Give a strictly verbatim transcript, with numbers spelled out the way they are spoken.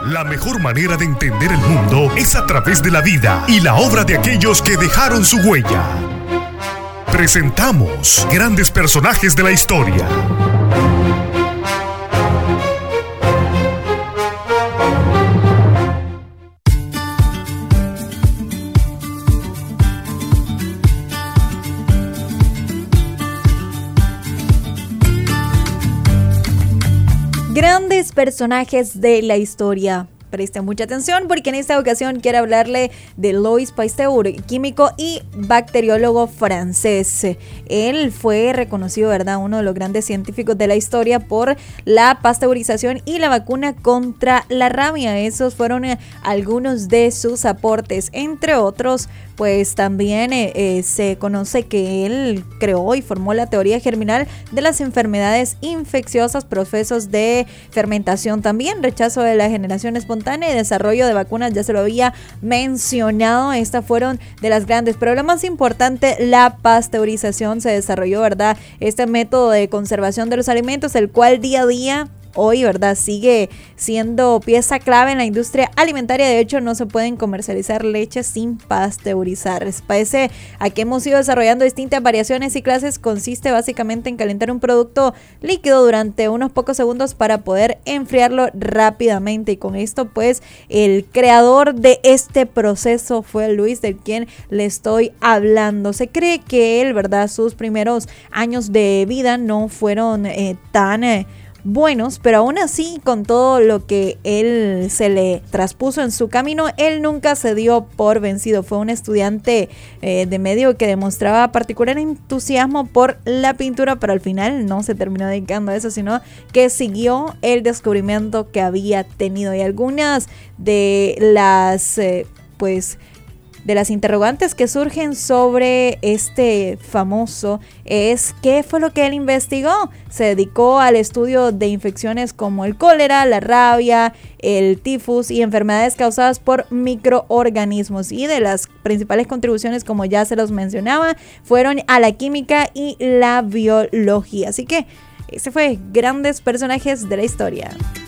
La mejor manera de entender el mundo es a través de la vida y la obra de aquellos que dejaron su huella. Presentamos grandes personajes de la historia. Grandes personajes de la historia. Presten mucha atención porque en esta ocasión quiero hablarle de Louis Pasteur, químico y bacteriólogo francés. Él fue reconocido, ¿verdad?, uno de los grandes científicos de la historia por la pasteurización y la vacuna contra la rabia. Esos fueron eh, algunos de sus aportes. Entre otros, pues también eh, eh, se conoce que él creó y formó la teoría germinal de las enfermedades infecciosas, procesos de fermentación también, rechazo de la generación espontánea y desarrollo de vacunas, ya se lo había mencionado. Estas fueron de las grandes, pero lo más importante, la pasteurización. Se desarrolló, ¿verdad?, este método de conservación de los alimentos, el cual día a día hoy, ¿verdad?, sigue siendo pieza clave en la industria alimentaria. De hecho, no se pueden comercializar leches sin pasteurizar. Pese a que hemos ido desarrollando distintas variaciones y clases, consiste básicamente en calentar un producto líquido durante unos pocos segundos para poder enfriarlo rápidamente. Y con esto, pues, el creador de este proceso fue Luis, del quien le estoy hablando. Se cree que él, ¿verdad?, sus primeros años de vida no fueron eh, tan... Eh, buenos, pero aún así, con todo lo que él se le traspuso en su camino, él nunca se dio por vencido. Fue un estudiante eh, de medio que demostraba particular entusiasmo por la pintura, pero al final no se terminó dedicando a eso, sino que siguió el descubrimiento que había tenido. Y algunas de las eh, pues de las interrogantes que surgen sobre este famoso es ¿qué fue lo que él investigó? Se dedicó al estudio de infecciones como el cólera, la rabia, el tifus y enfermedades causadas por microorganismos. Y de las principales contribuciones, como ya se los mencionaba, fueron a la química y la biología. Así que ese fue grandes personajes de la historia.